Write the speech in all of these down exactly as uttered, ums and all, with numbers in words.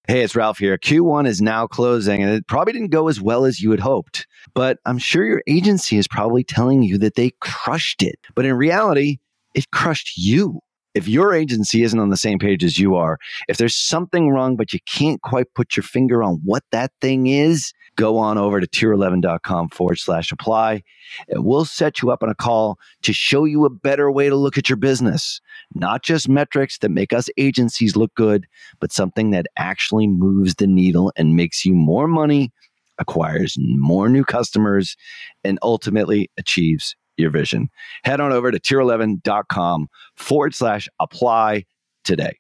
Hey, it's Ralph here. Q one is now closing, and it probably didn't go as well as you had hoped. But I'm sure your agency is probably telling you that they crushed it. But in reality, it crushed you. If your agency isn't on the same page as you are, if there's something wrong, but you can't quite put your finger on what that thing is, go on over to tier eleven dot com forward slash apply, and we'll set you up on a call to show you a better way to look at your business. Not just metrics that make us agencies look good, but something that actually moves the needle and makes you more money, acquires more new customers, and ultimately achieves your vision. Head on over to tier eleven dot com forward slash apply today.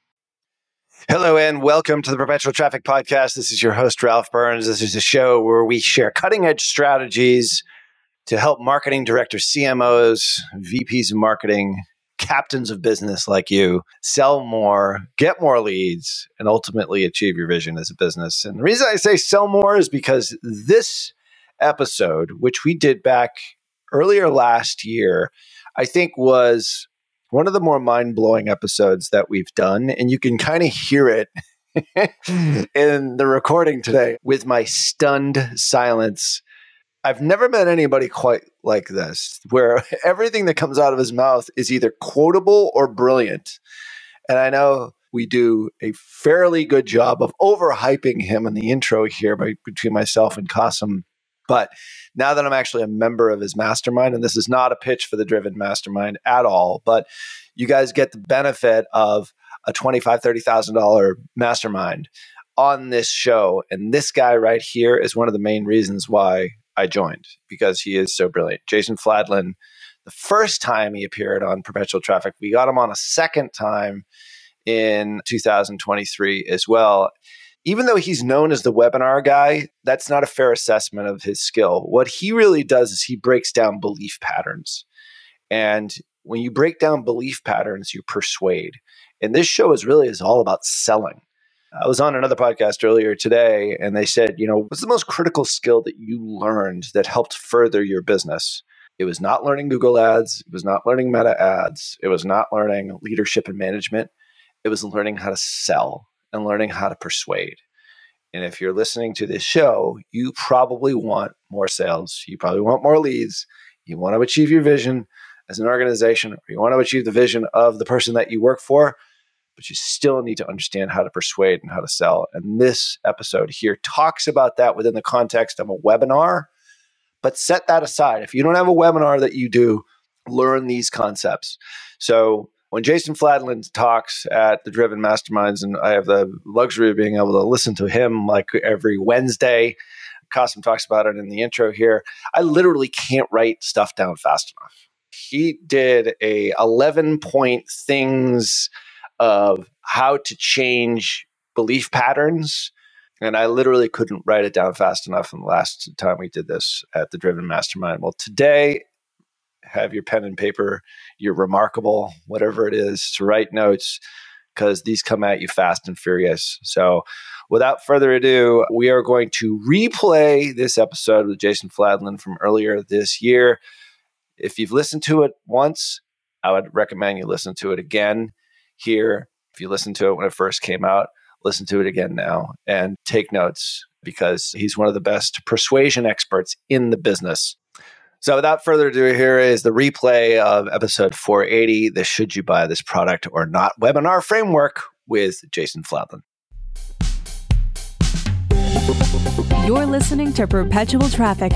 Hello and welcome to the Perpetual Traffic Podcast. This is your host, Ralph Burns. This is a show where we share cutting edge strategies to help marketing directors, C M Os, V Ps of marketing, captains of business like you sell more, get more leads, and ultimately achieve your vision as a business. And the reason I say sell more is because this episode, which we did back earlier last year, I think was one of the more mind-blowing episodes that we've done. And you can kind of hear it in the recording today with my stunned silence. I've never met anybody quite like this, where everything that comes out of his mouth is either quotable or brilliant. And I know we do a fairly good job of overhyping him in the intro here by, between myself and Qasim. But now that I'm actually a member of his mastermind, and this is not a pitch for the Driven Mastermind at all, but you guys get the benefit of a twenty-five thousand dollars, thirty thousand dollars mastermind on this show. And this guy right here is one of the main reasons why I joined, because he is so brilliant. Jason Fladlien, the first time he appeared on Perpetual Traffic, we got him on a second time in two thousand twenty-three as well. Even though he's known as the webinar guy, that's not a fair assessment of his skill. What he really does is he breaks down belief patterns. And when you break down belief patterns, you persuade. And this show is really is all about selling. I was on another podcast earlier today, and they said, you know, what's the most critical skill that you learned that helped further your business? It was not learning Google Ads. It was not learning Meta Ads. It was not learning leadership and management. It was learning how to sell and learning how to persuade. And if you're listening to this show, you probably want more sales. You probably want more leads. You want to achieve your vision as an organization, or you want to achieve the vision of the person that you work for, but you still need to understand how to persuade and how to sell. And this episode here talks about that within the context of a webinar. But set that aside. If you don't have a webinar that you do, learn these concepts. So when Jason Fladlien talks at the Driven Masterminds, and I have the luxury of being able to listen to him like every Wednesday, Qasim talks about it in the intro here, I literally can't write stuff down fast enough. He did a eleven point things of how to change belief patterns. And I literally couldn't write it down fast enough in the last time we did this at the Driven Mastermind. Well, today, have your pen and paper, you're remarkable, whatever it is, to write notes, because these come at you fast and furious. So without further ado, we are going to replay this episode with Jason Fladlien from earlier this year. If you've listened to it once, I would recommend you listen to it again here. If you listened to it when it first came out, listen to it again now and take notes, because he's one of the best persuasion experts in the business. So without further ado, here is the replay of episode four eighty, the Should You Buy This Product or Not webinar framework with Jason Fladlien. You're listening to Perpetual Traffic.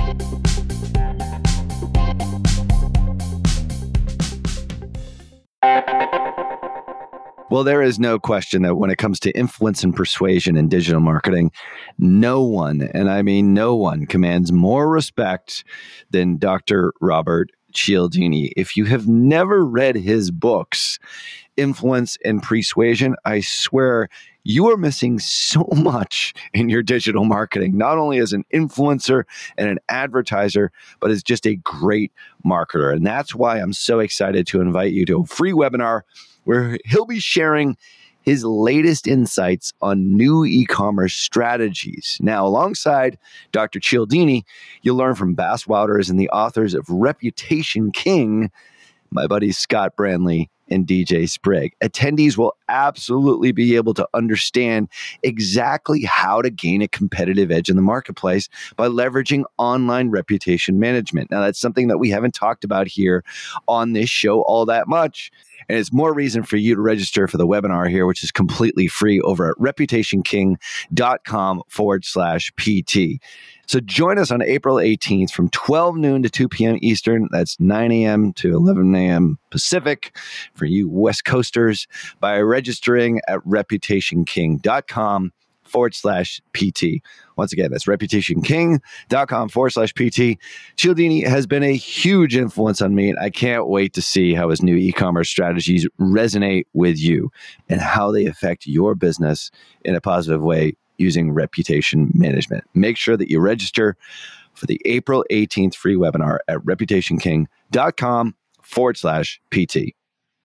Well, there is no question that when it comes to influence and persuasion in digital marketing, no one, and I mean no one, commands more respect than Doctor Robert Cialdini. If you have never read his books, Influence and Persuasion, I swear you are missing so much in your digital marketing, not only as an influencer and an advertiser, but as just a great marketer. And that's why I'm so excited to invite you to a free webinar where he'll be sharing his latest insights on new e-commerce strategies. Now, alongside Doctor Cialdini, you'll learn from Bass Wouters and the authors of Reputation King, my buddies Scott Branley and D J Sprigg. Attendees will absolutely be able to understand exactly how to gain a competitive edge in the marketplace by leveraging online reputation management. Now, that's something that we haven't talked about here on this show all that much. And it's more reason for you to register for the webinar here, which is completely free over at reputationking.com forward slash PT. So join us on April eighteenth from twelve noon to two p.m. Eastern. That's nine a.m. to eleven a.m. Pacific for you West Coasters by registering at reputationking.com forward slash PT. Once again, that's reputationking.com forward slash PT. Cialdini has been a huge influence on me, and I can't wait to see how his new e-commerce strategies resonate with you and how they affect your business in a positive way using reputation management. Make sure that you register for the April eighteenth free webinar at reputationking.com forward slash PT.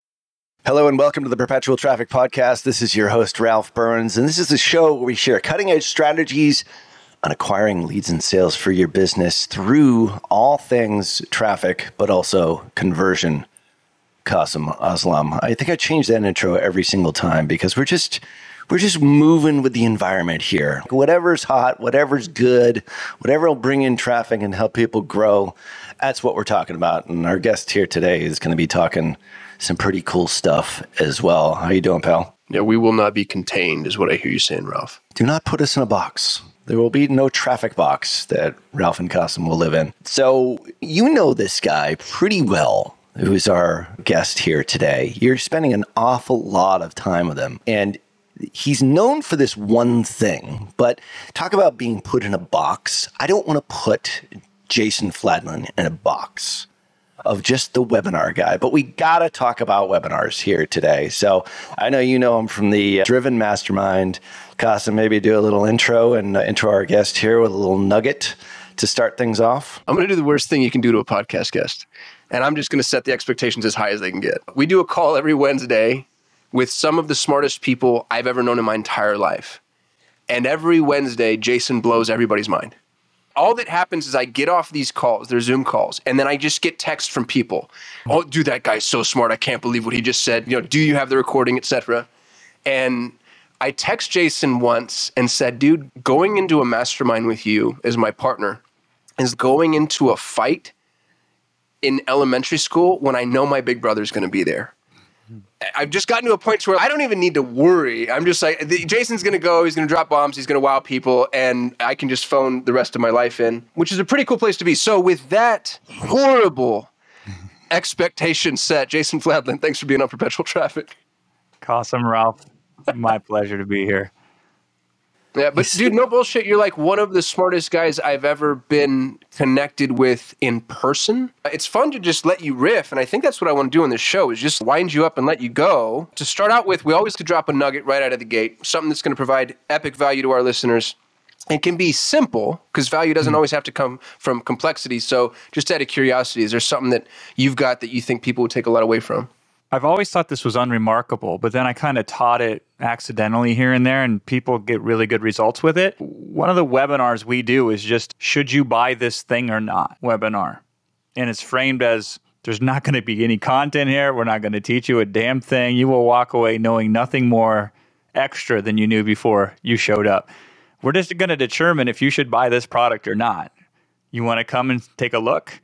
Hello and welcome to the Perpetual Traffic Podcast. This is your host, Ralph Burns, and this is the show where we share cutting-edge strategies on acquiring leads and sales for your business through all things traffic, but also conversion. Qasim Aslam. I think I change that intro every single time because we're just we're just moving with the environment here. Whatever's hot, whatever's good, whatever will bring in traffic and help people grow, that's what we're talking about. And our guest here today is going to be talking some pretty cool stuff as well. How you doing, pal? Yeah, we will not be contained is what I hear you saying, Ralph. Do not put us in a box. There will be no traffic box that Ralph and Qasim will live in. So you know this guy pretty well, who's our guest here today. You're spending an awful lot of time with him. And he's known for this one thing. But talk about being put in a box. I don't want to put Jason Fladlien in a box of just the webinar guy, but we got to talk about webinars here today. So I know you know him from the Driven Mastermind. Qasim, maybe do a little intro and uh, intro our guest here with a little nugget to start things off. I'm going to do the worst thing you can do to a podcast guest, and I'm just going to set the expectations as high as they can get. We do a call every Wednesday with some of the smartest people I've ever known in my entire life. And every Wednesday, Jason blows everybody's mind. All that happens is I get off these calls, they're Zoom calls, and then I just get texts from people. Oh, dude, that guy's so smart. I can't believe what he just said. You know, do you have the recording, et cetera? And I text Jason once and said, dude, going into a mastermind with you as my partner is going into a fight in elementary school when I know my big brother's going to be there. I've just gotten to a point where I don't even need to worry. I'm just like, Jason's going to go, he's going to drop bombs, he's going to wow people, and I can just phone the rest of my life in, which is a pretty cool place to be. So with that horrible expectation set, Jason Fladlien, thanks for being on Perpetual Traffic. Qasim, Ralph, my pleasure to be here. Yeah, but dude, no bullshit. You're like one of the smartest guys I've ever been connected with in person. It's fun to just let you riff, and I think that's what I want to do on this show is just wind you up and let you go. To start out with, we always could drop a nugget right out of the gate, something that's going to provide epic value to our listeners. It can be simple because value doesn't always have to come from complexity. So just out of curiosity, is there something that you've got that you think people would take a lot away from? I've always thought this was unremarkable, but then I kind of taught it accidentally here and there, and people get really good results with it. One of the webinars we do is just, should you buy this thing or not webinar? And it's framed as, there's not going to be any content here. We're not going to teach you a damn thing. You will walk away knowing nothing more extra than you knew before you showed up. We're just going to determine if you should buy this product or not. You want to come and take a look?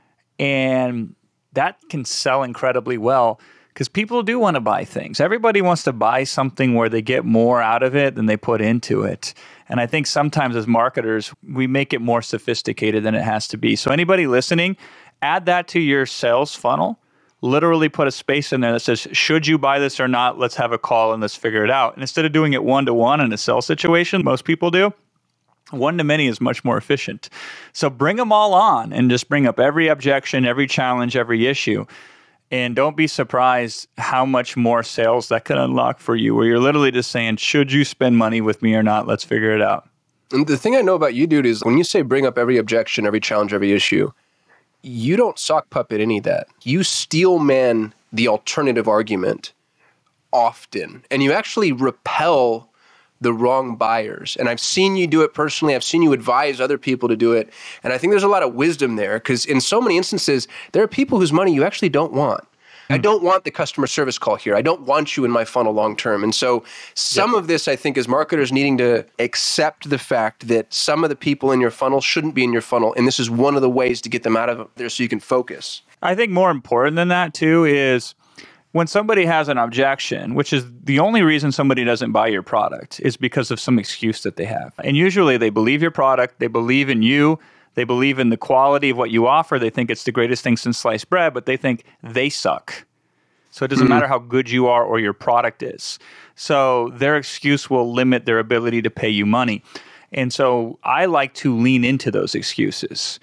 And that can sell incredibly well because people do want to buy things. Everybody wants to buy something where they get more out of it than they put into it. And I think sometimes as marketers, we make it more sophisticated than it has to be. So anybody listening, add that to your sales funnel. Literally put a space in there that says, should you buy this or not? Let's have a call and let's figure it out. And instead of doing it one-to-one in a sell situation, most people do, one-to-many is much more efficient. So bring them all on and just bring up every objection, every challenge, every issue. And don't be surprised how much more sales that can unlock for you, where you're literally just saying, should you spend money with me or not? Let's figure it out. And the thing I know about you, dude, is when you say bring up every objection, every challenge, every issue, you don't sock puppet any of that. You steel man the alternative argument often, and you actually repel the wrong buyers. And I've seen you do it personally. I've seen you advise other people to do it. And I think there's a lot of wisdom there because in so many instances, there are people whose money you actually don't want. I don't want the customer service call here. I don't want you in my funnel long term. And so some yep. of this, I think, is marketers needing to accept the fact that some of the people in your funnel shouldn't be in your funnel. And this is one of the ways to get them out of there so you can focus. I think more important than that, too, is when somebody has an objection, which is the only reason somebody doesn't buy your product, is because of some excuse that they have. And usually they believe your product, they believe in you, they believe in the quality of what you offer, they think it's the greatest thing since sliced bread, but they think they suck. So it doesn't mm-hmm. matter how good you are or your product is. So their excuse will limit their ability to pay you money. And so I like to lean into those excuses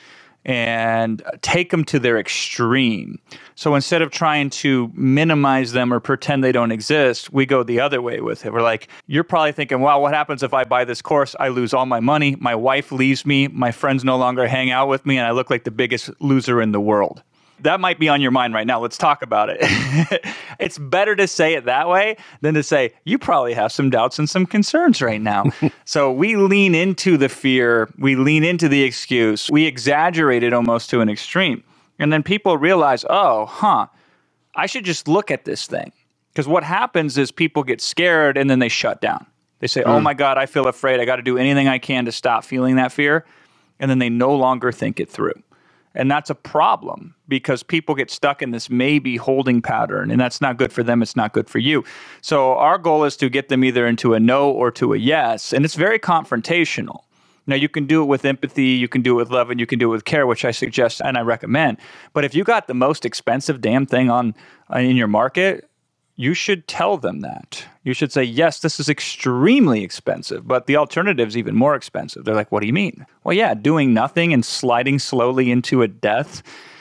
and take them to their extreme. So instead of trying to minimize them or pretend they don't exist, we go the other way with it. We're like, you're probably thinking, wow, what happens if I buy this course? I lose all my money, my wife leaves me, my friends no longer hang out with me, and I look like the biggest loser in the world. That might be on your mind right now. Let's talk about it. It's better to say it that way than to say, you probably have some doubts and some concerns right now. So we lean into the fear. We lean into the excuse. We exaggerate it almost to an extreme. And then people realize, oh, huh, I should just look at this thing. Because what happens is people get scared and then they shut down. They say, mm. oh my God, I feel afraid. I got to do anything I can to stop feeling that fear. And then they no longer think it through. And that's a problem because people get stuck in this maybe holding pattern, and that's not good for them. It's not good for you. So our goal is to get them either into a no or to a yes, and it's very confrontational. Now, you can do it with empathy, you can do it with love, and you can do it with care, which I suggest and I recommend. But if you got the most expensive damn thing on in your market, you should tell them that. You should say, yes, this is extremely expensive, but the alternative is even more expensive. They're like, what do you mean? Well, yeah, doing nothing and sliding slowly into a death,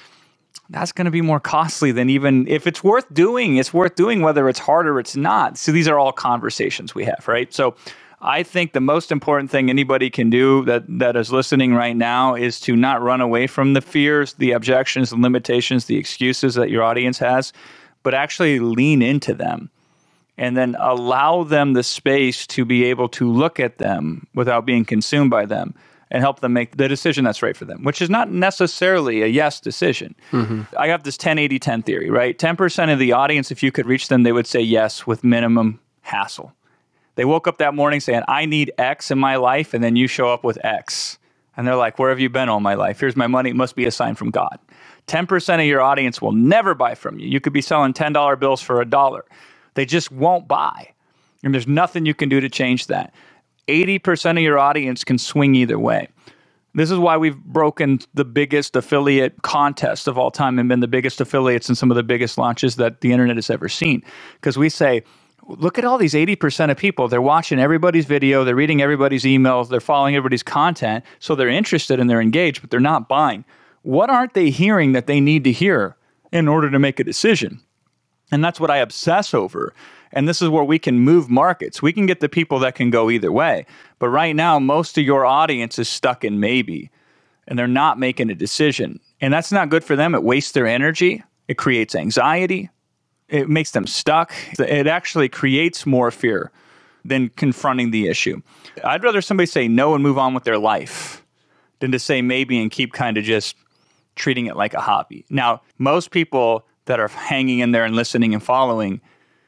that's going to be more costly than even if it's worth doing. It's worth doing whether it's hard or it's not. So these are all conversations we have, right? So I think the most important thing anybody can do that, that is listening right now is to not run away from the fears, the objections, the limitations, the excuses that your audience has, but actually lean into them and then allow them the space to be able to look at them without being consumed by them and help them make the decision that's right for them, which is not necessarily a yes decision. Mm-hmm. I got this ten eighty ten theory, right? ten percent of the audience, if you could reach them, they would say yes with minimum hassle. They woke up that morning saying, I need X in my life, and then you show up with X. And they're like, where have you been all my life? Here's my money. It must be a sign from God. ten percent of your audience will never buy from you. You could be selling ten dollar bills for a dollar. They just won't buy. And there's nothing you can do to change that. eighty percent of your audience can swing either way. This is why we've broken the biggest affiliate contest of all time and been the biggest affiliates in some of the biggest launches that the internet has ever seen. Because we say, look at all these eighty percent of people. They're watching everybody's video. They're reading everybody's emails. They're following everybody's content. So they're interested and they're engaged, but they're not buying. What aren't they hearing that they need to hear in order to make a decision? And that's what I obsess over. And this is where we can move markets. We can get the people that can go either way. But right now, most of your audience is stuck in maybe, and they're not making a decision. And that's not good for them. It wastes their energy. It creates anxiety. It makes them stuck. It actually creates more fear than confronting the issue. I'd rather somebody say no and move on with their life than to say maybe and keep kind of just treating it like a hobby. Now, most people that are hanging in there and listening and following,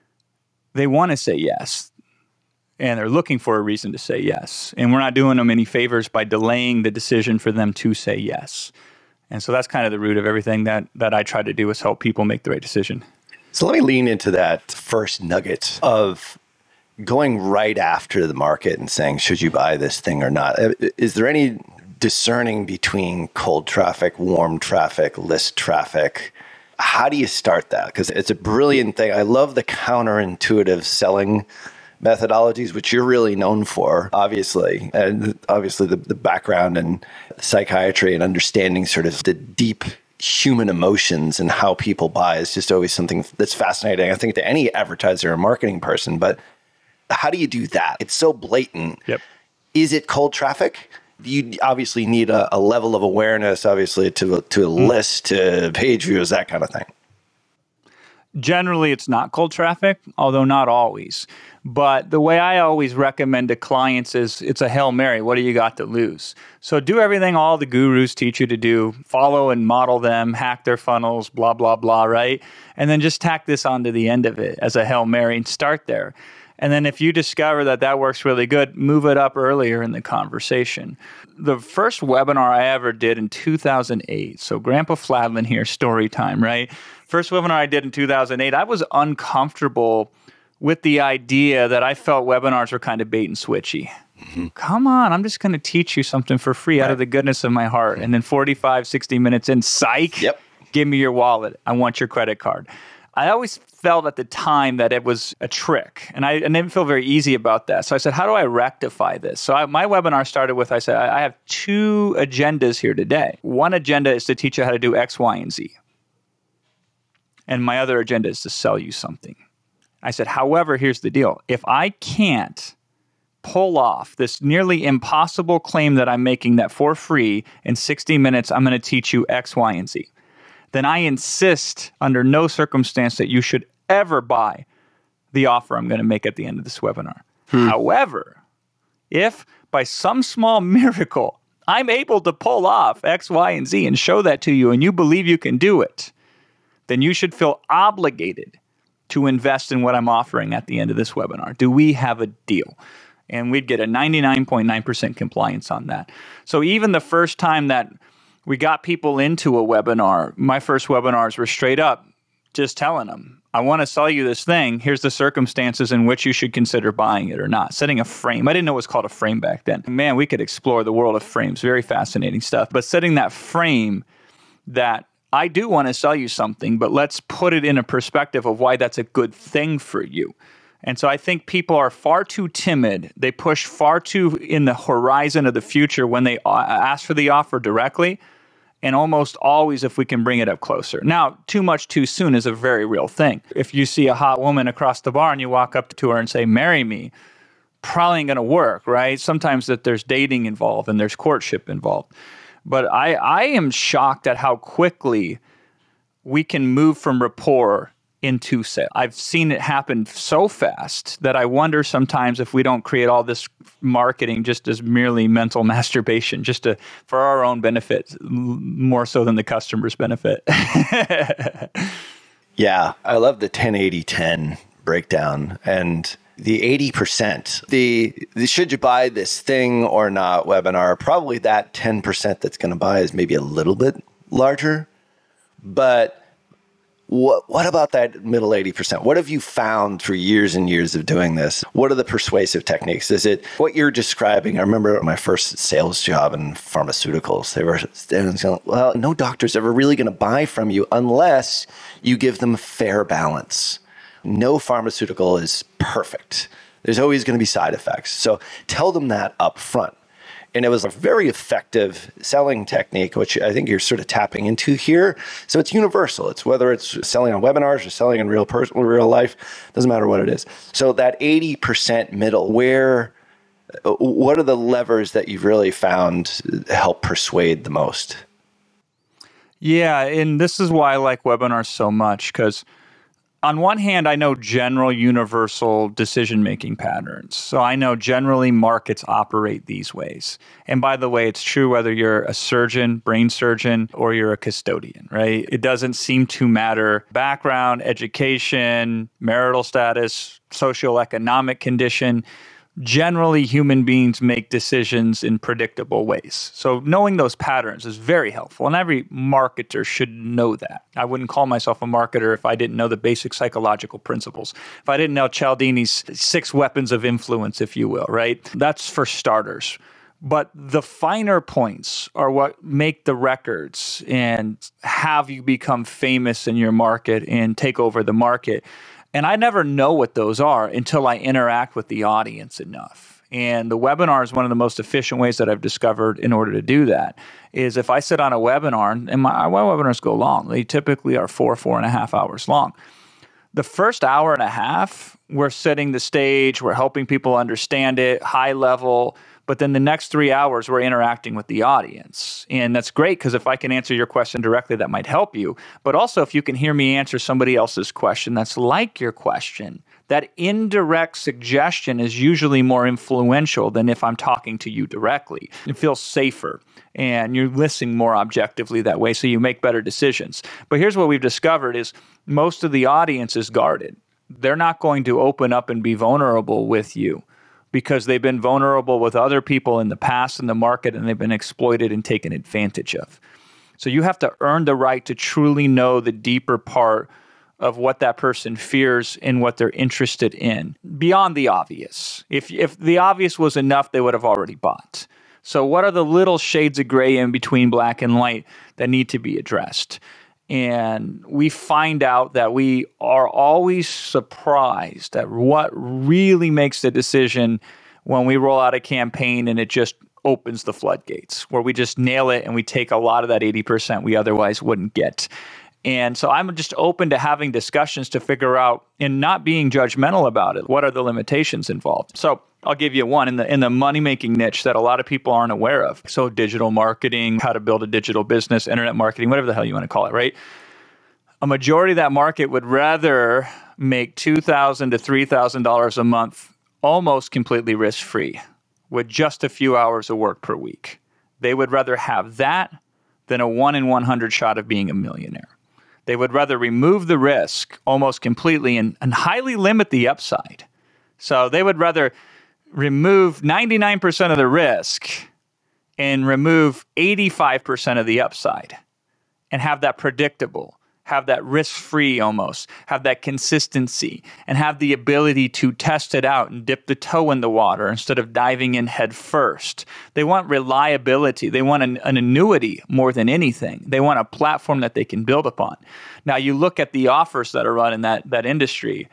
they want to say yes. And they're looking for a reason to say yes. And we're not doing them any favors by delaying the decision for them to say yes. And so that's kind of the root of everything that, that I try to do is help people make the right decision. So let me lean into that first nugget of going right after the market and saying, should you buy this thing or not? Is there any discerning between cold traffic, warm traffic, list traffic? How do you start that? Because it's a brilliant thing. I love the counterintuitive selling methodologies, which you're really known for, obviously. And obviously the, the background in psychiatry and understanding sort of the deep human emotions and how people buy is just always something that's fascinating, I think, to any advertiser or marketing person. But how do you do that? It's so blatant. Yep. Is it cold traffic? You obviously need a, a level of awareness, obviously, to to a list, to page views, that kind of thing. Generally, it's not cold traffic, although not always. But the way I always recommend to clients is it's a Hail Mary. What do you got to lose? So do everything all the gurus teach you to do. Follow and model them, hack their funnels, blah, blah, blah, right? And then just tack this onto the end of it as a Hail Mary and start there. And then if you discover that that works really good, move it up earlier in the conversation. The first webinar I ever did in two thousand eight, so Grandpa Fladlin here, story time, right? First webinar I did in two thousand eight, I was uncomfortable with the idea that I felt webinars were kind of bait and switchy. Mm-hmm. Come on, I'm just going to teach you something for free right. out of the goodness of my heart. And then forty-five, sixty minutes in, psych, yep. give me your wallet. I want your credit card. I always felt at the time that it was a trick, and I, and I didn't feel very easy about that. So I said, how do I rectify this? So I, my webinar started with, I said, I have two agendas here today. One agenda is to teach you how to do X, Y, and Z. And my other agenda is to sell you something. I said, however, here's the deal. If I can't pull off this nearly impossible claim that I'm making that for free in sixty minutes, I'm going to teach you X, Y, and Z, then I insist under no circumstance that you should ever buy the offer I'm going to make at the end of this webinar. Hmm. However, if by some small miracle I'm able to pull off X, Y, and Z and show that to you and you believe you can do it, then you should feel obligated to invest in what I'm offering at the end of this webinar. Do we have a deal? And we'd get a ninety-nine point nine percent compliance on that. So even the first time that we got people into a webinar, my first webinars were straight up just telling them, I want to sell you this thing. Here's the circumstances in which you should consider buying it or not. Setting a frame. I didn't know it was called a frame back then. Man, we could explore the world of frames. Very fascinating stuff. But setting that frame that I do want to sell you something, but let's put it in a perspective of why that's a good thing for you. And so I think people are far too timid. They push far too in the horizon of the future when they ask for the offer directly. And almost always if we can bring it up closer. Now, too much too soon is a very real thing. If you see a hot woman across the bar and you walk up to her and say, marry me, probably ain't going to work, right? Sometimes that there's dating involved and there's courtship involved. But I, I am shocked at how quickly we can move from rapport into sale. I've seen it happen so fast that I wonder sometimes if we don't create all this marketing just as merely mental masturbation, just to, for our own benefit, more so than the customer's benefit. Yeah, I love the ten eighty ten breakdown and the eighty percent. The, the should you buy this thing or not webinar, probably that ten percent that's going to buy is maybe a little bit larger, but What what about that middle eighty percent? What have you found through years and years of doing this? What are the persuasive techniques? Is it what you're describing? I remember my first sales job in pharmaceuticals. They were saying, well, no doctor's ever really going to buy from you unless you give them fair balance. No pharmaceutical is perfect. There's always going to be side effects. So tell them that up front. And it was a very effective selling technique, which I think you're sort of tapping into here. So it's universal. It's whether it's selling on webinars or selling in real personal, real life, doesn't matter what it is. So that eighty percent middle, where, what are the levers that you've really found help persuade the most? Yeah, and this is why I like webinars so much, because on one hand, I know general universal decision-making patterns. So I know generally markets operate these ways. And by the way, it's true whether you're a surgeon, brain surgeon, or you're a custodian, right? It doesn't seem to matter background, education, marital status, socioeconomic condition. Generally, human beings make decisions in predictable ways. So knowing those patterns is very helpful, and every marketer should know that. I wouldn't call myself a marketer if I didn't know the basic psychological principles, if I didn't know Cialdini's six weapons of influence, if you will, right? That's for starters. But the finer points are what make the records and have you become famous in your market and take over the market. And I never know what those are until I interact with the audience enough. And the webinar is one of the most efficient ways that I've discovered in order to do that, is if I sit on a webinar, and my, my webinars go long. They typically are four, four and a half hours long. The first hour and a half, we're setting the stage, we're helping people understand it, high level. But then the next three hours, we're interacting with the audience. And that's great because if I can answer your question directly, that might help you. But also if you can hear me answer somebody else's question that's like your question, that indirect suggestion is usually more influential than if I'm talking to you directly. It feels safer and you're listening more objectively that way, so you make better decisions. But here's what we've discovered is most of the audience is guarded. They're not going to open up and be vulnerable with you because they've been vulnerable with other people in the past in the market and they've been exploited and taken advantage of. So you have to earn the right to truly know the deeper part of what that person fears and what they're interested in, beyond the obvious. If if the obvious was enough, they would have already bought. So what are the little shades of gray in between black and white that need to be addressed? And we find out that we are always surprised at what really makes the decision when we roll out a campaign and it just opens the floodgates, where we just nail it and we take a lot of that eighty percent we otherwise wouldn't get. And so I'm just open to having discussions to figure out and not being judgmental about it. What are the limitations involved? So I'll give you one in the in the money-making niche that a lot of people aren't aware of. So digital marketing, how to build a digital business, internet marketing, whatever the hell you want to call it, right? A majority of that market would rather make two thousand dollars to three thousand dollars a month almost completely risk-free with just a few hours of work per week. They would rather have that than a one in one hundred shot of being a millionaire. They would rather remove the risk almost completely and, and highly limit the upside. So they would rather remove ninety-nine percent of the risk and remove eighty-five percent of the upside and have that predictable, have that risk-free almost, have that consistency, and have the ability to test it out and dip the toe in the water instead of diving in head first. They want reliability. They want an, an annuity more than anything. They want a platform that they can build upon. Now, you look at the offers that are run in that, that industry,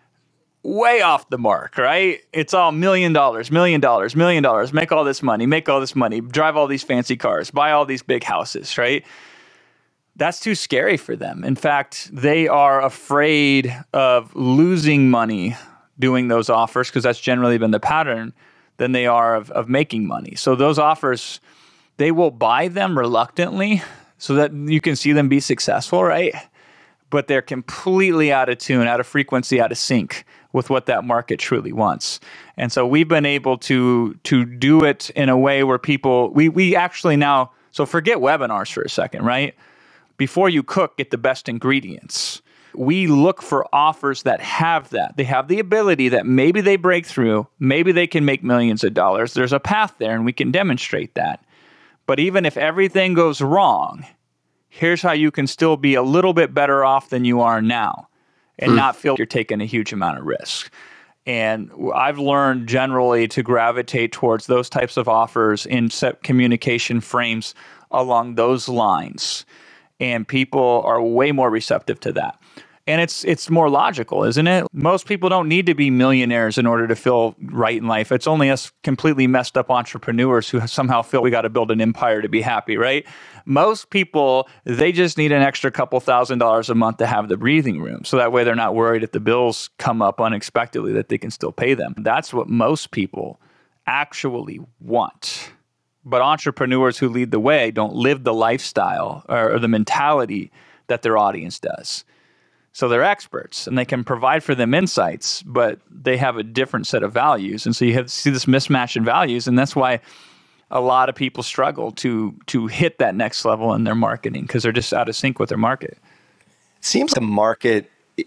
way off the mark, right? It's all million dollars, million dollars, million dollars, make all this money, make all this money, drive all these fancy cars, buy all these big houses, right? That's too scary for them. In fact, they are afraid of losing money doing those offers because that's generally been the pattern than they are of, of making money. So those offers, they will buy them reluctantly so that you can see them be successful, right? But they're completely out of tune, out of frequency, out of sync with what that market truly wants. And so we've been able to to do it in a way where people, we we actually now, so forget webinars for a second, right? Before you cook, get the best ingredients. We look for offers that have that. They have the ability that maybe they break through, maybe they can make millions of dollars. There's a path there and we can demonstrate that. But even if everything goes wrong, here's how you can still be a little bit better off than you are now and mm. not feel you're taking a huge amount of risk. And I've learned generally to gravitate towards those types of offers in set communication frames along those lines. And people are way more receptive to that. And it's it's more logical, isn't it? Most people don't need to be millionaires in order to feel right in life. It's only us completely messed up entrepreneurs who somehow feel we got to build an empire to be happy, right? Most people, they just need an extra couple thousand dollars a month to have the breathing room. So that way they're not worried if the bills come up unexpectedly that they can still pay them. That's what most people actually want. But entrepreneurs who lead the way don't live the lifestyle or, or the mentality that their audience does. So they're experts and they can provide for them insights, but they have a different set of values. And so you have to see this mismatch in values. And that's why a lot of people struggle to to hit that next level in their marketing because they're just out of sync with their market. It seems the market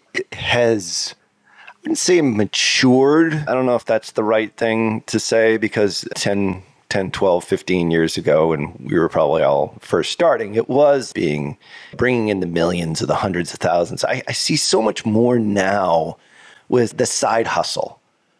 has, I wouldn't say matured. I don't know if that's the right thing to say because ten, ten, twelve, fifteen years ago, when we were probably all first starting, it was being bringing in the millions or the hundreds of thousands. I, I see so much more now with the side hustle.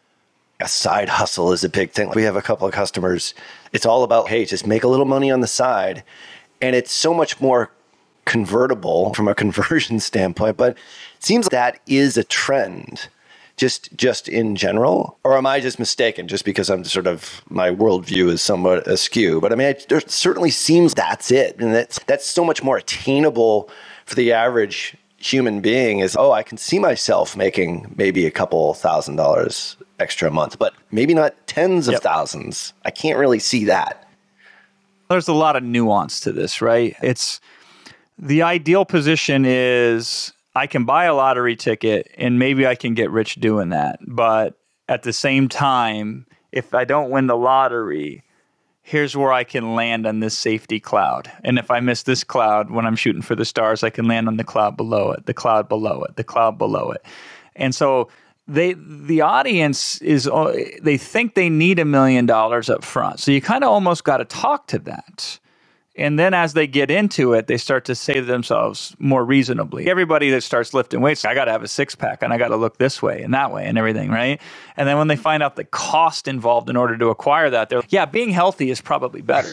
A side hustle is a big thing. We have a couple of customers. It's all about, hey, just make a little money on the side. And it's so much more convertible from a conversion standpoint. But it seems that is a trend. Just just in general? Or am I just mistaken just because I'm sort of, my worldview is somewhat askew? But I mean, it certainly seems that's it. And that's, that's so much more attainable for the average human being is, oh, I can see myself making maybe a couple thousand dollars extra a month, but maybe not tens of Yep. thousands. I can't really see that. There's a lot of nuance to this, right? It's the ideal position is I can buy a lottery ticket and maybe I can get rich doing that. But at the same time, if I don't win the lottery, here's where I can land on this safety cloud. And if I miss this cloud when I'm shooting for the stars, I can land on the cloud below it, the cloud below it, the cloud below it. And so they, the audience is, they think they need a million dollars up front. So you kind of almost got to talk to that. And then as they get into it, they start to say to themselves more reasonably. Everybody that starts lifting weights, I got to have a six pack and I got to look this way and that way and everything, right? And then when they find out the cost involved in order to acquire that, they're like, yeah, being healthy is probably better.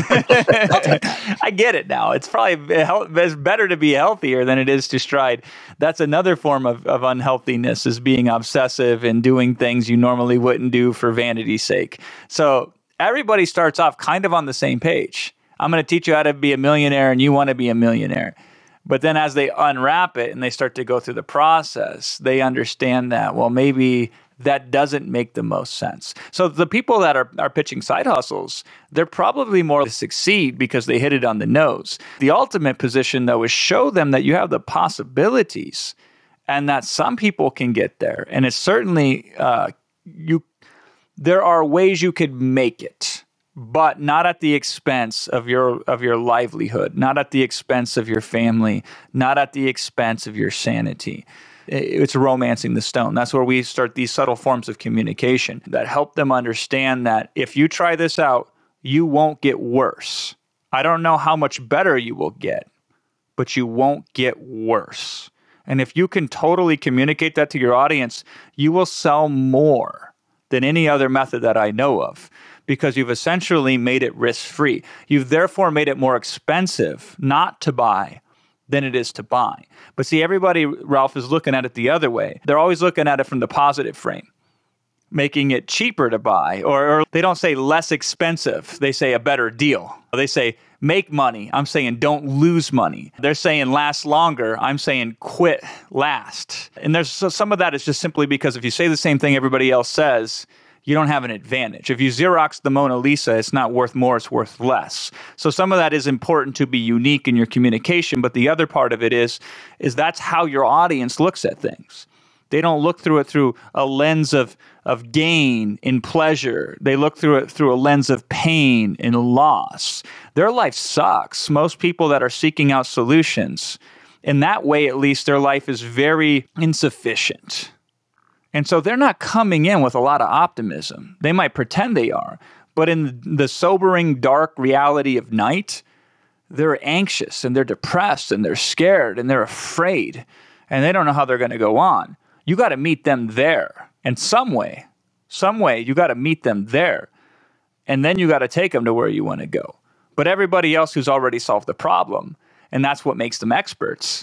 I get it now. It's probably it's better to be healthier than it is to stride. That's another form of, of unhealthiness, is being obsessive and doing things you normally wouldn't do for vanity's sake. So everybody starts off kind of on the same page. I'm going to teach you how to be a millionaire and you want to be a millionaire. But then as they unwrap it and they start to go through the process, they understand that, well, maybe that doesn't make the most sense. So the people that are, are pitching side hustles, they're probably more to succeed because they hit it on the nose. The ultimate position, though, is show them that you have the possibilities and that some people can get there. And it's certainly, uh, you. there are ways you could make it, but not at the expense of your of your livelihood, not at the expense of your family, not at the expense of your sanity. It's romancing the stone. That's where we start these subtle forms of communication that help them understand that if you try this out, you won't get worse. I don't know how much better you will get, but you won't get worse. And if you can totally communicate that to your audience, you will sell more than any other method that I know of, because you've essentially made it risk-free. You've therefore made it more expensive not to buy than it is to buy. But see, everybody, Ralph, is looking at it the other way. They're always looking at it from the positive frame, making it cheaper to buy, or, or they don't say less expensive. They say a better deal. They say make money. I'm saying don't lose money. They're saying last longer. I'm saying quit last. And there's so some of that is just simply because if you say the same thing everybody else says, you don't have an advantage. If you Xerox the Mona Lisa, it's not worth more, it's worth less. So some of that is important to be unique in your communication, but the other part of it is, is that's how your audience looks at things. They don't look through it through a lens of, of gain and pleasure. They look through it through a lens of pain and loss. Their life sucks. Most people that are seeking out solutions, in that way at least, their life is very insufficient. And so they're not coming in with a lot of optimism. They might pretend they are, but in the sobering, dark reality of night, they're anxious and they're depressed and they're scared and they're afraid and they don't know how they're going to go on. You got to meet them there. And some way, some way, you got to meet them there. And then you got to take them to where you want to go. But everybody else who's already solved the problem, and that's what makes them experts,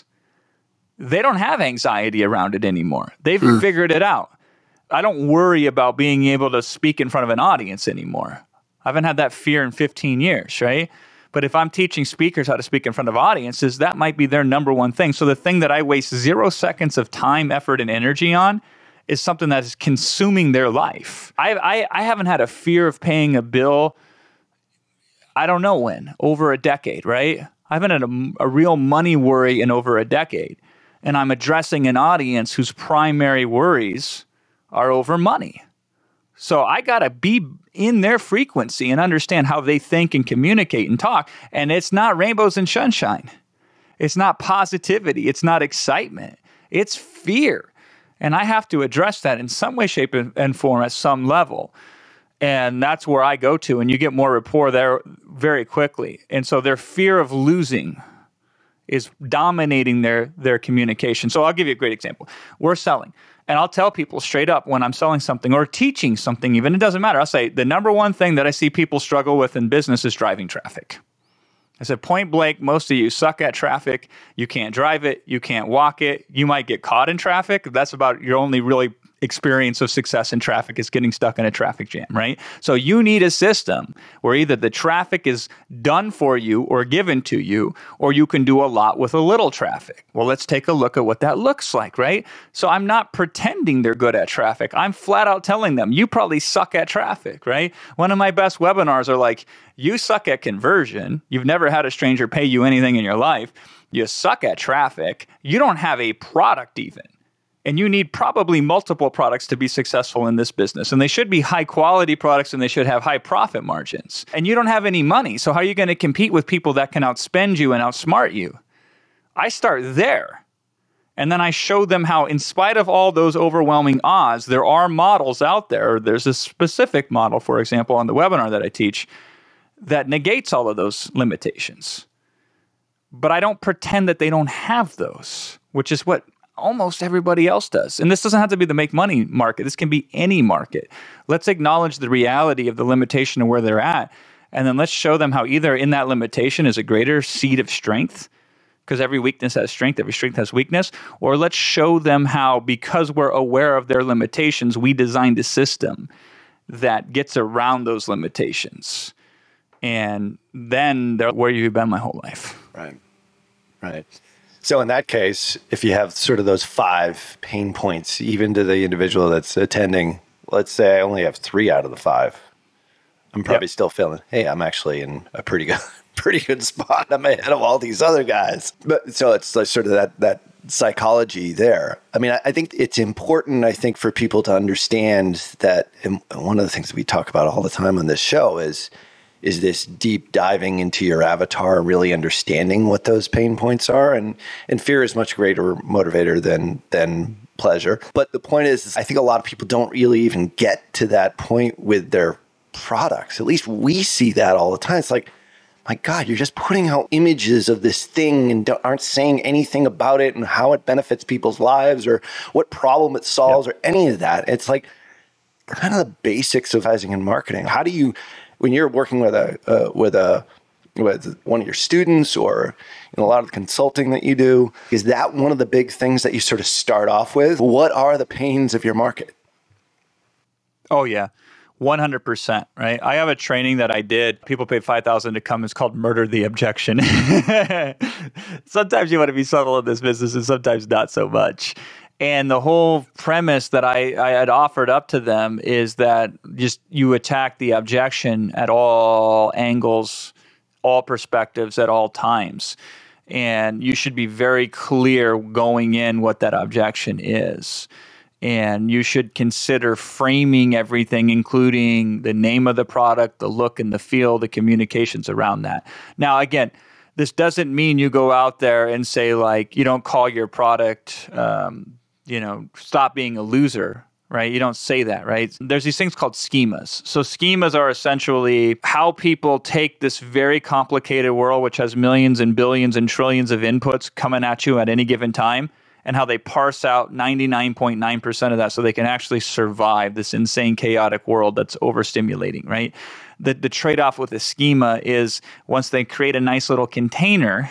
they don't have anxiety around it anymore. They've mm. figured it out. I don't worry about being able to speak in front of an audience anymore. I haven't had that fear in fifteen years, right? But if I'm teaching speakers how to speak in front of audiences, that might be their number one thing. So the thing that I waste zero seconds of time, effort, and energy on is something that is consuming their life. I, I, I haven't had a fear of paying a bill, I don't know when, over a decade, right? I haven't had a, a real money worry in over a decade. And I'm addressing an audience whose primary worries are over money. So I got to be in their frequency and understand how they think and communicate and talk. And it's not rainbows and sunshine. It's not positivity. It's not excitement. It's fear. And I have to address that in some way, shape, and form at some level. And that's where I go to. And you get more rapport there very quickly. And so their fear of losing is dominating their, their communication. So I'll give you a great example. We're selling. And I'll tell people straight up when I'm selling something or teaching something even, it doesn't matter. I'll say the number one thing that I see people struggle with in business is driving traffic. I said, point blank, most of you suck at traffic. You can't drive it. You can't walk it. You might get caught in traffic. That's about your only really experience of success in traffic is getting stuck in a traffic jam, right? So you need a system where either the traffic is done for you or given to you, or you can do a lot with a little traffic. Well, let's take a look at what that looks like, right? So I'm not pretending they're good at traffic. I'm flat out telling them, you probably suck at traffic, right? One of my best webinars are like, you suck at conversion. You've never had a stranger pay you anything in your life. You suck at traffic. You don't have a product even. And you need probably multiple products to be successful in this business. And they should be high quality products and they should have high profit margins. And you don't have any money. So how are you going to compete with people that can outspend you and outsmart you? I start there. And then I show them how, in spite of all those overwhelming odds, there are models out there. There's a specific model, for example, on the webinar that I teach that negates all of those limitations. But I don't pretend that they don't have those, which is what almost everybody else does. And this doesn't have to be the make money market. This can be any market. Let's acknowledge the reality of the limitation of where they're at. And then let's show them how either in that limitation is a greater seed of strength, because every weakness has strength, every strength has weakness. Or let's show them how, because we're aware of their limitations, we designed a system that gets around those limitations. And then they're where you've been my whole life. Right. Right. So in that case, if you have sort of those five pain points, even to the individual that's attending, let's say I only have three out of the five, I'm probably yep. still feeling, hey, I'm actually in a pretty good, pretty good spot. I'm ahead of all these other guys. But so it's like sort of that that psychology there. I mean, I, I think it's important, I think, for people to understand that, and one of the things that we talk about all the time on this show is is this deep diving into your avatar, really understanding what those pain points are. And, and fear is much greater motivator than, than pleasure. But the point is, is, I think a lot of people don't really even get to that point with their products. At least we see that all the time. It's like, my God, you're just putting out images of this thing and aren't saying anything about it and how it benefits people's lives or what problem it solves yep. or any of that. It's like kind of the basics of advertising and marketing. How do you... When you're working with a uh, with a with one of your students or in a lot of the consulting that you do, is that one of the big things that you sort of start off with? What are the pains of your market? Oh yeah, one hundred percent. Right. I have a training that I did. People paid five thousand to come. It's called Murder the Objection. Sometimes you want to be subtle in this business, and sometimes not so much. And the whole premise that I, I had offered up to them is that just you attack the objection at all angles, all perspectives, at all times. And you should be very clear going in what that objection is. And you should consider framing everything, including the name of the product, the look and the feel, the communications around that. Now, again, this doesn't mean you go out there and say, like, you don't call your product... Um, you know, stop being a loser, right? You don't say that, right? There's these things called schemas. So schemas are essentially how people take this very complicated world, which has millions and billions and trillions of inputs coming at you at any given time, and how they parse out ninety-nine point nine percent of that so they can actually survive this insane, chaotic world that's overstimulating, right? The, the trade-off with a schema is once they create a nice little container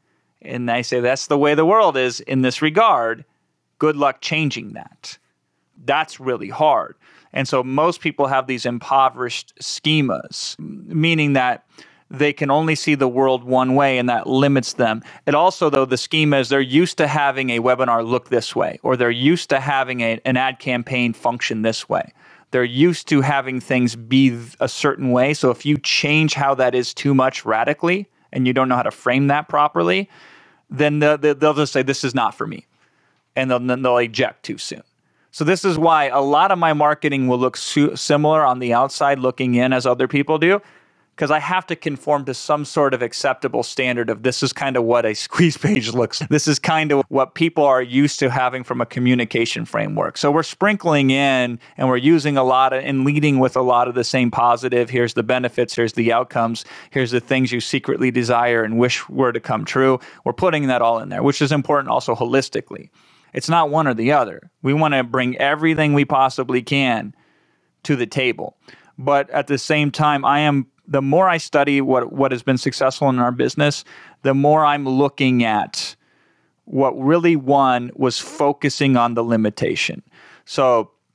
and they say that's the way the world is in this regard, good luck changing that. That's really hard. And so most people have these impoverished schemas, meaning that they can only see the world one way and that limits them. It also, though, the schema is they're used to having a webinar look this way, or they're used to having a, an ad campaign function this way. They're used to having things be a certain way. So if you change how that is too much radically and you don't know how to frame that properly, then they'll, they'll just say, this is not for me. And they'll, then they'll eject too soon. So this is why a lot of my marketing will look su- similar on the outside looking in as other people do, because I have to conform to some sort of acceptable standard of this is kind of what a squeeze page looks like. This is kind of what people are used to having from a communication framework. So we're sprinkling in and we're using a lot of and leading with a lot of the same positive. Here's the benefits. Here's the outcomes. Here's the things you secretly desire and wish were to come true. We're putting that all in there, which is important also holistically. It's not one or the other. We want to bring everything we possibly can to the table. But at the same time, I am the more I study what, what has been successful in our business, the more I'm looking at what really won was focusing on the limitation. So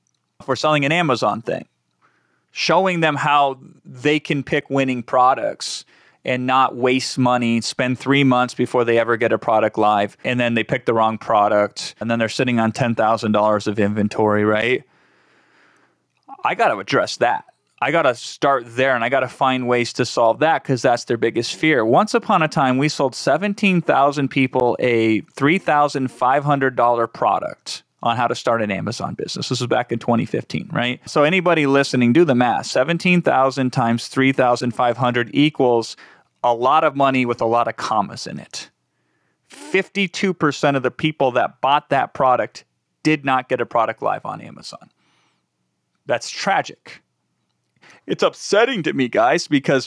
We're selling an Amazon thing, showing them how they can pick winning products and not waste money, spend three months before they ever get a product live, and then they pick the wrong product, and then they're sitting on ten thousand dollars of inventory, right? I got to address that. I got to start there, and I got to find ways to solve that because that's their biggest fear. Once upon a time, we sold seventeen thousand people a three thousand five hundred dollars product on how to start an Amazon business. This was back in twenty fifteen, right? So anybody listening, do the math. seventeen thousand times three thousand five hundred equals a lot of money with a lot of commas in it. fifty-two percent of the people that bought that product did not get a product live on Amazon. That's tragic. It's upsetting to me, guys, because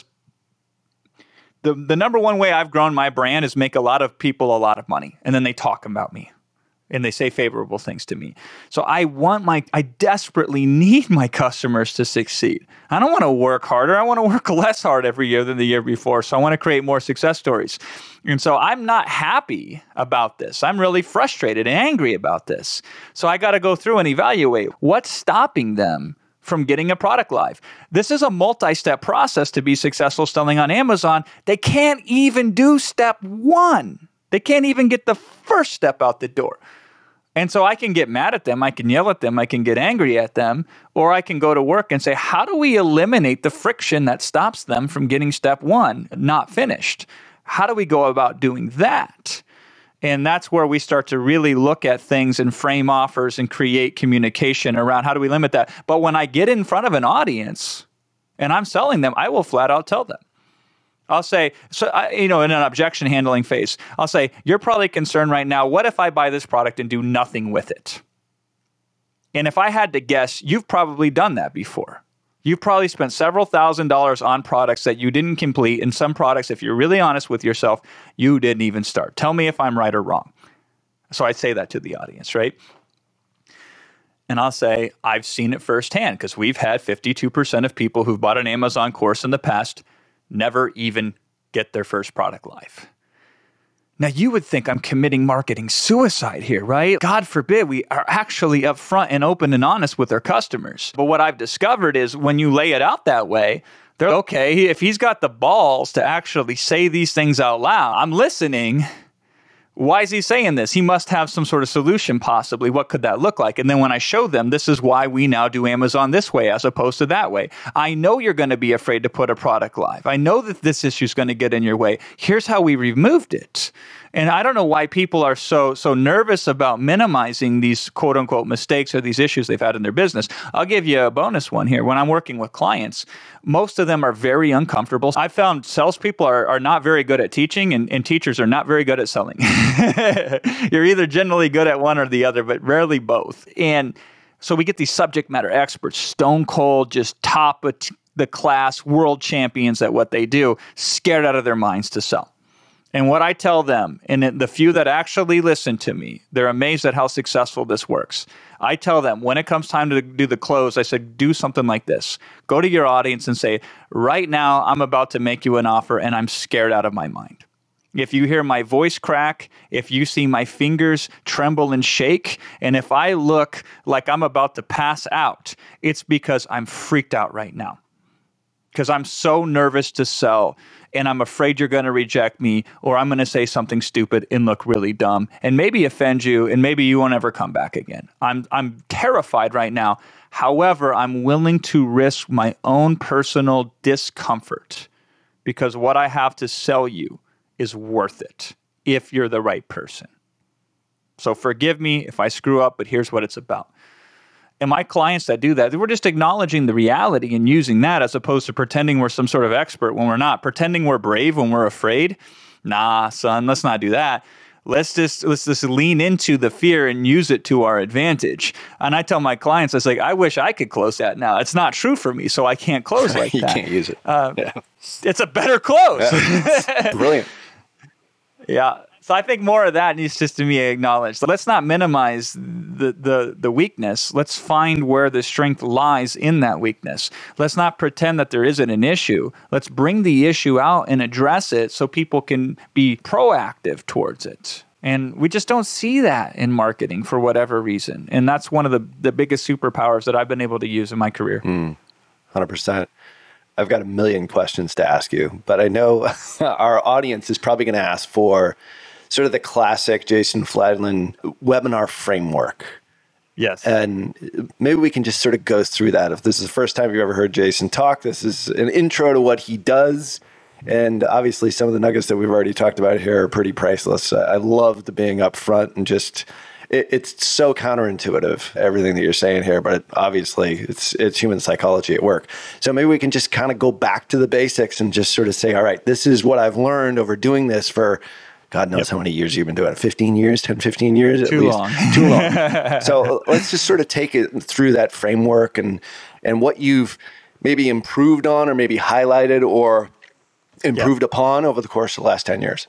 the the number one way I've grown my brand is make a lot of people a lot of money, and then they talk about me and they say favorable things to me. So I want my, I desperately need my customers to succeed. I don't want to work harder. I want to work less hard every year than the year before. So I want to create more success stories. And so I'm not happy about this. I'm really frustrated and angry about this. So I got to go through and evaluate what's stopping them from getting a product live. This is a multi-step process to be successful selling on Amazon. They can't even do step one. They can't even get the first step out the door. And so I can get mad at them, I can yell at them, I can get angry at them, or I can go to work and say, how do we eliminate the friction that stops them from getting step one not finished? How do we go about doing that? And that's where we start to really look at things and frame offers and create communication around how do we limit that. But when I get in front of an audience and I'm selling them, I will flat out tell them. I'll say, so I, you know, in an objection handling phase, I'll say, you're probably concerned right now, what if I buy this product and do nothing with it? And if I had to guess, you've probably done that before. You've probably spent several thousand dollars on products that you didn't complete. And some products, if you're really honest with yourself, you didn't even start. Tell me if I'm right or wrong. So I'd say that to the audience, right? And I'll say, I've seen it firsthand because we've had fifty-two percent of people who've bought an Amazon course in the past never even get their first product live. Now, you would think I'm committing marketing suicide here, right? God forbid we are actually upfront and open and honest with our customers. But what I've discovered is when you lay it out that way, they're okay. If he's got the balls to actually say these things out loud, I'm listening. Why is he saying this? He must have some sort of solution, possibly. What could that look like? And then when I show them, this is why we now do Amazon this way as opposed to that way. I know you're going to be afraid to put a product live. I know that this issue is going to get in your way. Here's how we removed it. And I don't know why people are so so nervous about minimizing these quote unquote mistakes or these issues they've had in their business. I'll give you a bonus one here. When I'm working with clients, most of them are very uncomfortable. I've found salespeople are, are not very good at teaching and, and teachers are not very good at selling. You're either generally good at one or the other, but rarely both. And so we get these subject matter experts, stone cold, just top of t- the class, world champions at what they do, scared out of their minds to sell. And what I tell them, and the few that actually listen to me, they're amazed at how successful this works. I tell them, when it comes time to do the close, I said, do something like this. Go to your audience and say, right now, I'm about to make you an offer, and I'm scared out of my mind. If you hear my voice crack, if you see my fingers tremble and shake, and if I look like I'm about to pass out, it's because I'm freaked out right now. Because I'm so nervous to sell, and I'm afraid you're going to reject me, or I'm going to say something stupid and look really dumb, and maybe offend you, and maybe you won't ever come back again. I'm I'm terrified right now. However, I'm willing to risk my own personal discomfort because what I have to sell you is worth it if you're the right person. So forgive me if I screw up, but here's what it's about. And my clients that do that, we're just acknowledging the reality and using that as opposed to pretending we're some sort of expert when we're not. Pretending we're brave when we're afraid. Nah, son, let's not do that. Let's just let's just lean into the fear and use it to our advantage. And I tell my clients, I was like, I wish I could close that now. It's not true for me, so I can't close like you that. You can't use it. Uh, yeah. It's a better close. Yeah. Brilliant. Yeah. So I think more of that needs just to be acknowledged. So let's not minimize the, the the weakness. Let's find where the strength lies in that weakness. Let's not pretend that there isn't an issue. Let's bring the issue out and address it so people can be proactive towards it. And we just don't see that in marketing for whatever reason. And that's one of the, the biggest superpowers that I've been able to use in my career. Mm, one hundred percent. I've got a million questions to ask you, but I know our audience is probably going to ask for sort of the classic Jason Fladlien webinar framework. Yes. And maybe we can just sort of go through that. If this is the first time you've ever heard Jason talk, this is an intro to what he does. And obviously some of the nuggets that we've already talked about here are pretty priceless. I loved being up front and just, it, it's so counterintuitive, everything that you're saying here, but obviously it's it's human psychology at work. So maybe we can just kind of go back to the basics and just sort of say, all right, this is what I've learned over doing this for God knows yep. how many years you've been doing it, fifteen years, ten, fifteen years at Too least. long. Too long. So let's just sort of take it through that framework and and what you've maybe improved on or maybe highlighted or improved yep. upon over the course of the last ten years.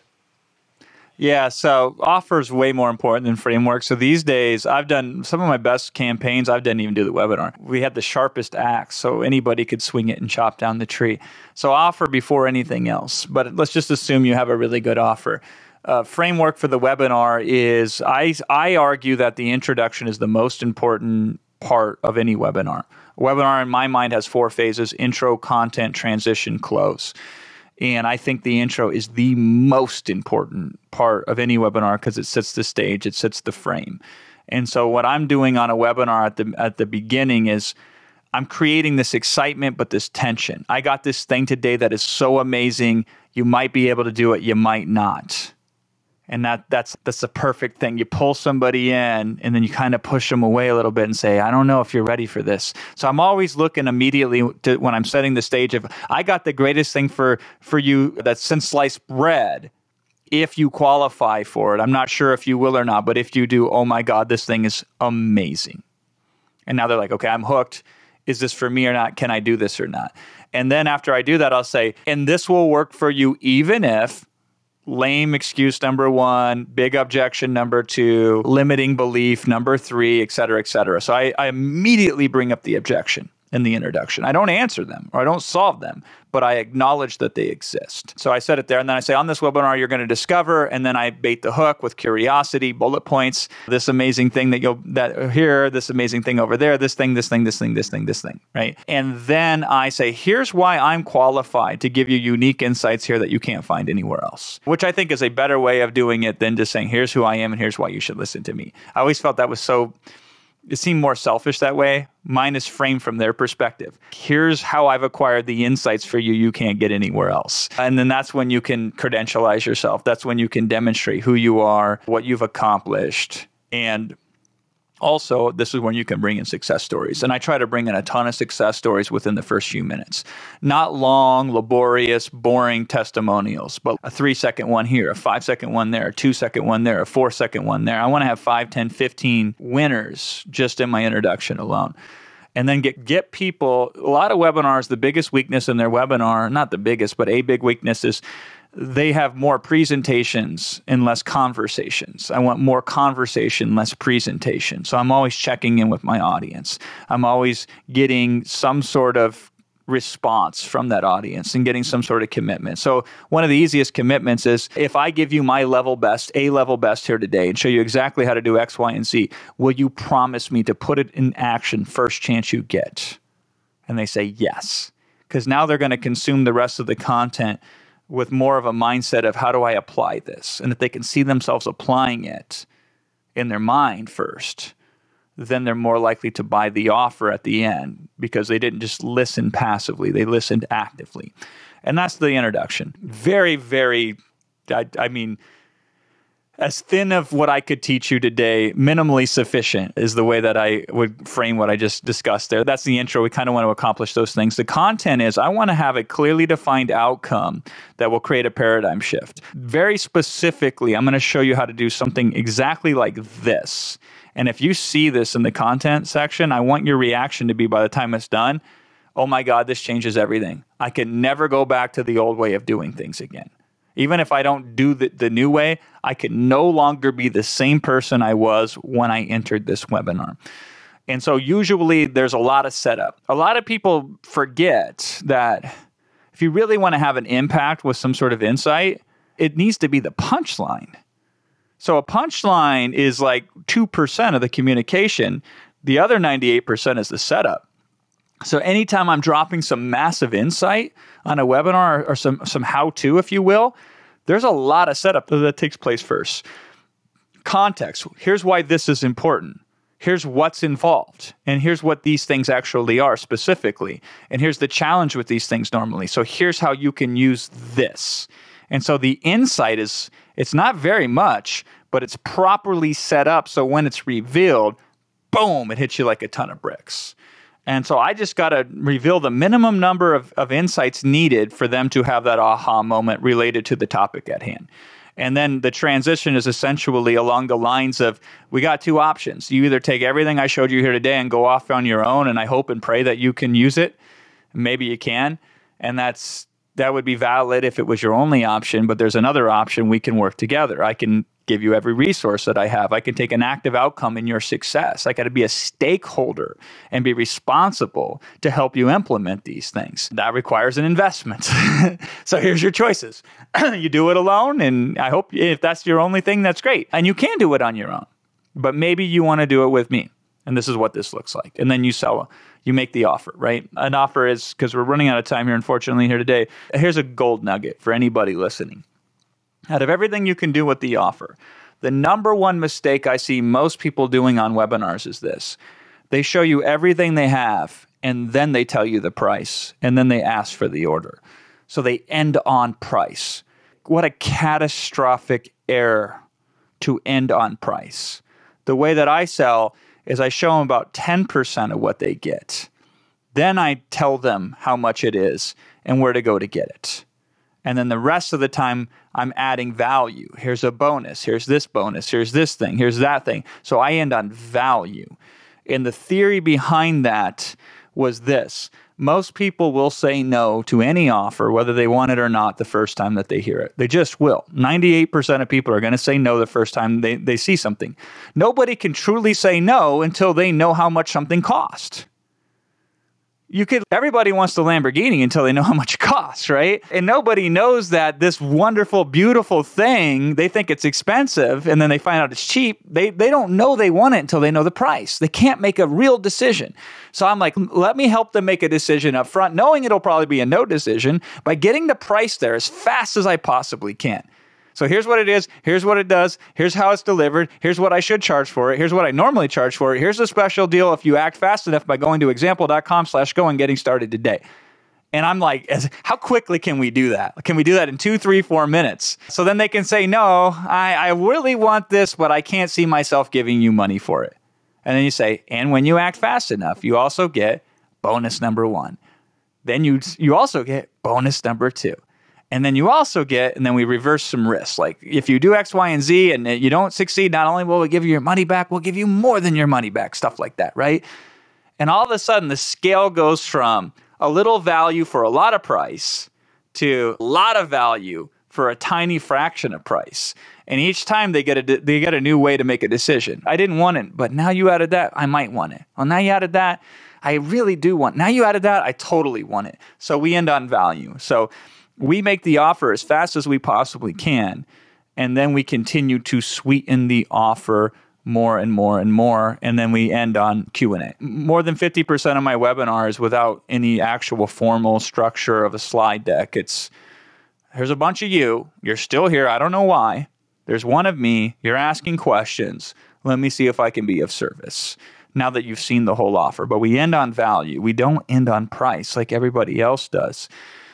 Yeah, so offer is way more important than framework. So these days, I've done some of my best campaigns. I didn't even do the webinar. We had the sharpest axe, so anybody could swing it and chop down the tree. So offer before anything else. But let's just assume you have a really good offer. Uh, framework for the webinar is, I, I argue that the introduction is the most important part of any webinar. A webinar, in my mind, has four phases: intro, content, transition, close. And I think the intro is the most important part of any webinar because it sets the stage, it sets the frame. And so what I'm doing on a webinar at the at the beginning is I'm creating this excitement, but this tension. I got this thing today that is so amazing. You might be able to do it, you might not. And that that's that's the perfect thing. You pull somebody in and then you kind of push them away a little bit and say, I don't know if you're ready for this. So I'm always looking immediately to when I'm setting the stage of, I got the greatest thing for, for you that's since sliced bread. If you qualify for it, I'm not sure if you will or not, but if you do, oh my God, this thing is amazing. And now they're like, okay, I'm hooked. Is this for me or not? Can I do this or not? And then after I do that, I'll say, and this will work for you even if lame excuse number one, big objection number two, limiting belief number three, et cetera, et cetera. So I, I immediately bring up the objection in the introduction. I don't answer them or I don't solve them, but I acknowledge that they exist. So I said it there, and then I say, on this webinar, you're going to discover, and then I bait the hook with curiosity, bullet points, this amazing thing that you'll that here, this amazing thing over there, this thing, this thing, this thing, this thing, this thing, right? And then I say, here's why I'm qualified to give you unique insights here that you can't find anywhere else, which I think is a better way of doing it than just saying, here's who I am and here's why you should listen to me. I always felt that was so... It seemed more selfish that way. Mine is framed from their perspective. Here's how I've acquired the insights for you you can't get anywhere else. And then that's when you can credentialize yourself. That's when you can demonstrate who you are, what you've accomplished. And also, this is when you can bring in success stories. And I try to bring in a ton of success stories within the first few minutes. Not long, laborious, boring testimonials, but a three-second one here, a five-second one there, a two-second one there, a four-second one there. I want to have five, ten, fifteen winners just in my introduction alone. And then get get people, a lot of webinars, the biggest weakness in their webinar, not the biggest, but a big weakness is they have more presentations and less conversations. I want more conversation, less presentation. So I'm always checking in with my audience. I'm always getting some sort of response from that audience and getting some sort of commitment. So one of the easiest commitments is, if I give you my level best, A level best here today and show you exactly how to do X, Y, and Z, will you promise me to put it in action first chance you get? And they say yes, because now they're going to consume the rest of the content with more of a mindset of, how do I apply this? And if they can see themselves applying it in their mind first, then they're more likely to buy the offer at the end, because they didn't just listen passively, they listened actively. And that's the introduction. Very, very, I, I mean, as thin of what I could teach you today, minimally sufficient is the way that I would frame what I just discussed there. That's the intro. We kind of want to accomplish those things. The content is, I want to have a clearly defined outcome that will create a paradigm shift. Very specifically, I'm going to show you how to do something exactly like this. And if you see this in the content section, I want your reaction to be, by the time it's done, oh my God, this changes everything. I can never go back to the old way of doing things again. Even if I don't do the, the new way, I can no longer be the same person I was when I entered this webinar. And so usually there's a lot of setup. A lot of people forget that if you really want to have an impact with some sort of insight, it needs to be the punchline. So a punchline is like two percent of the communication. The other ninety-eight percent is the setup. So anytime I'm dropping some massive insight on a webinar or, or some, some how-to, if you will, there's a lot of setup that takes place first. Context. Here's why this is important. Here's what's involved. And here's what these things actually are specifically. And here's the challenge with these things normally. So here's how you can use this. And so the insight is, it's not very much, but it's properly set up so when it's revealed, boom, it hits you like a ton of bricks. And so I just got to reveal the minimum number of, of insights needed for them to have that aha moment related to the topic at hand. And then the transition is essentially along the lines of, we got two options. You either take everything I showed you here today and go off on your own, and I hope and pray that you can use it. Maybe you can. And that's that would be valid if it was your only option, but there's another option. We can work together. I can give you every resource that I have. I can take an active outcome in your success. I got to be a stakeholder and be responsible to help you implement these things. That requires an investment. So here's your choices. You do it alone, and I hope if that's your only thing, that's great. And you can do it on your own, but maybe you want to do it with me. And this is what this looks like. And then you sell, you make the offer, right? An offer is, because we're running out of time here, unfortunately, here today. Here's a gold nugget for anybody listening. Out of everything you can do with the offer, the number one mistake I see most people doing on webinars is this. They show you everything they have, and then they tell you the price, and then they ask for the order. So they end on price. What a catastrophic error to end on price. The way that I sell is I show them about ten percent of what they get. Then I tell them how much it is and where to go to get it. And then the rest of the time, I'm adding value. Here's a bonus. Here's this bonus. Here's this thing. Here's that thing. So I end on value. And the theory behind that was this. Most people will say no to any offer, whether they want it or not, the first time that they hear it. They just will. ninety-eight percent of people are going to say no the first time they, they see something. Nobody can truly say no until they know how much something costs. You could, everybody wants the Lamborghini until they know how much it costs, right? And nobody knows that this wonderful, beautiful thing, they think it's expensive, and then they find out it's cheap. They they don't know they want it until they know the price. They can't make a real decision. So I'm like, let me help them make a decision up front, knowing it'll probably be a no decision, by getting the price there as fast as I possibly can. So here's what it is. Here's what it does. Here's how it's delivered. Here's what I should charge for it. Here's what I normally charge for it. Here's a special deal if you act fast enough by going to example.com slash go and getting started today. And I'm like, how quickly can we do that? Can we do that in two, three, four minutes? So then they can say, no, I, I really want this, but I can't see myself giving you money for it. And then you say, and when you act fast enough, you also get bonus number one. Then you you also get bonus number two. And then you also get, and then we reverse some risks. Like if you do X, Y, and Z and you don't succeed, not only will we give you your money back, we'll give you more than your money back, stuff like that, right? And all of a sudden, the scale goes from a little value for a lot of price to a lot of value for a tiny fraction of price. And each time they get a they get a new way to make a decision. I didn't want it, but now you added that, I might want it. Well, now you added that, I really do want it. Now you added that, I totally want it. So we end on value. So we make the offer as fast as we possibly can, and then we continue to sweeten the offer more and more and more, and then we end on Q and A. More than fifty percent of my webinars without any actual formal structure of a slide deck. It's, here's a bunch of you. You're still here. I don't know why. There's one of me. You're asking questions. Let me see if I can be of service now that you've seen the whole offer. But we end on value. We don't end on price like everybody else does.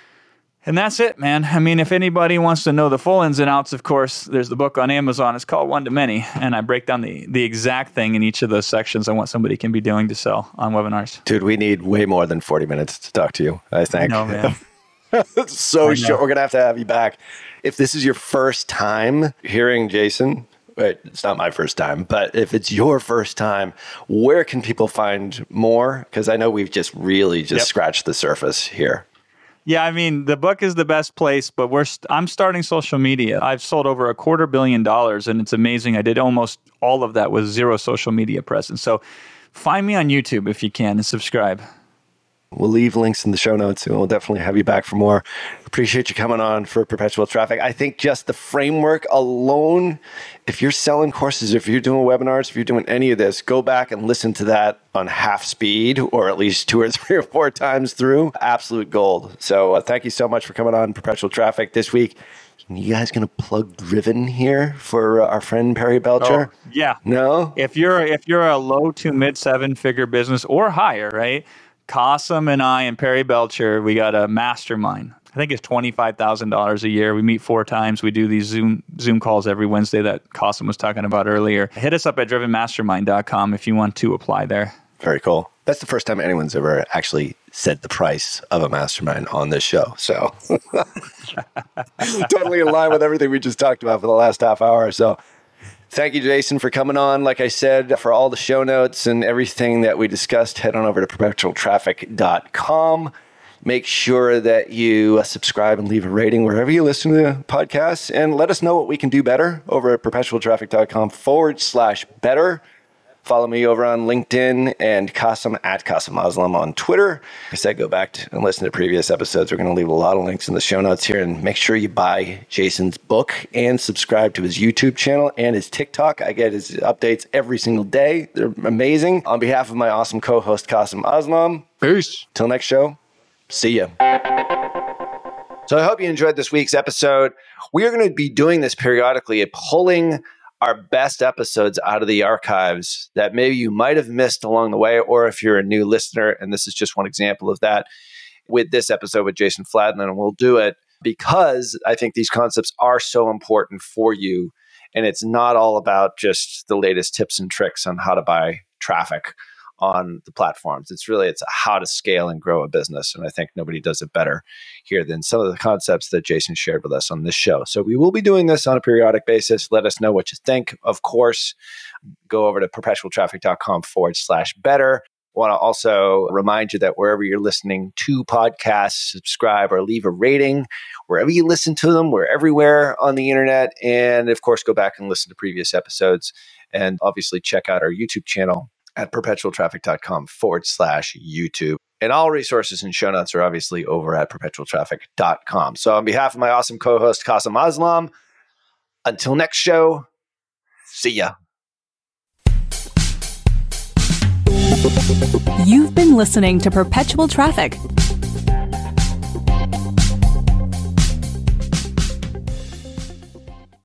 And that's it, man. I mean, if anybody wants to know the full ins and outs, of course, there's the book on Amazon. It's called One to Many. And I break down the, the exact thing in each of those sections on what somebody can be doing to sell on webinars. Dude, we need way more than forty minutes to talk to you, I think. I know, man. It's so short. We're going to have to have you back. If this is your first time hearing Jason, wait, it's not my first time, but if it's your first time, where can people find more? Because I know we've just really just yep. scratched the surface here. Yeah, I mean, the book is the best place, but we're st- I'm starting social media. I've sold over a quarter billion dollars, and it's amazing. I did almost all of that with zero social media presence. So find me on YouTube if you can and subscribe. We'll leave links in the show notes and we'll definitely have you back for more. Appreciate you coming on for Perpetual Traffic. I think just the framework alone, if you're selling courses, if you're doing webinars, if you're doing any of this, go back and listen to that on half speed or at least two or three or four times through. Absolute gold. So uh, thank you so much for coming on Perpetual Traffic this week. You guys going to plug Driven here for uh, our friend Perry Belcher? Oh, yeah. No? If you're if you're a low to mid seven figure business or higher, right? Qasim and I and Perry Belcher, we got a mastermind. I think it's twenty-five thousand dollars a year. We meet four times. We do these Zoom Zoom calls every Wednesday that Qasim was talking about earlier. Hit us up at driven mastermind dot com if you want to apply there. Very cool. That's the first time anyone's ever actually said the price of a mastermind on this show. So totally in line with everything we just talked about for the last half hour or so. Thank you, Jason, for coming on. Like I said, for all the show notes and everything that we discussed, head on over to perpetual traffic dot com. Make sure that you subscribe and leave a rating wherever you listen to podcasts, and let us know what we can do better over at perpetual traffic dot com forward slash better. Follow me over on LinkedIn and Qasim at Qasim Aslam on Twitter. Like I said, go back to and listen to previous episodes. We're going to leave a lot of links in the show notes here, and make sure you buy Jason's book and subscribe to his YouTube channel and his TikTok. I get his updates every single day. They're amazing. On behalf of my awesome co-host, Qasim Aslam, Peace. Till next show, see ya. So I hope you enjoyed this week's episode. We are going to be doing this periodically, pulling our best episodes out of the archives that maybe you might have missed along the way, or if you're a new listener, and this is just one example of that with this episode with Jason Fladlien, and we'll do it because I think these concepts are so important for you, and it's not all about just the latest tips and tricks on how to buy traffic on the platforms. It's really, it's how to scale and grow a business. And I think nobody does it better here than some of the concepts that Jason shared with us on this show. So we will be doing this on a periodic basis. Let us know what you think. Of course, go over to perpetual traffic dot com forward slash better. I want to also remind you that wherever you're listening to podcasts, subscribe or leave a rating. Wherever you listen to them, we're everywhere on the internet. And of course, go back and listen to previous episodes. And obviously check out our YouTube channel at perpetual traffic dot com forward slash YouTube. And all resources and show notes are obviously over at perpetual traffic dot com. So on behalf of my awesome co-host, Qasim Aslam, until next show, see ya. You've been listening to Perpetual Traffic,